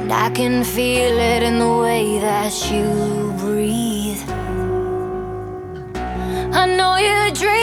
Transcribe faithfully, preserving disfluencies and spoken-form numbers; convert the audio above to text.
I can feel it in the way that you breathe. I know you're dreaming